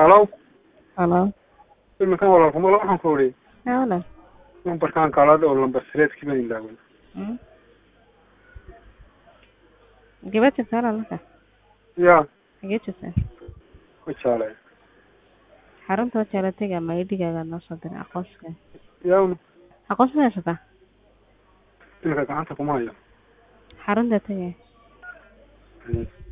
Halo. Halo. Ilmakan walaalkuma waxaan ku wari. Halo. Numbarkan kala oo lambar sireed kiba ilaawan. Gabadha saaran marka. Ya. Geedsan. Ku jaalay. Xarunta jaalatayga ma idigaaga noo soo diray aqoonsiga. Yaa. Aqoonsiga haysta. Ilka gacanta kuma hayo. Xarunta tagay.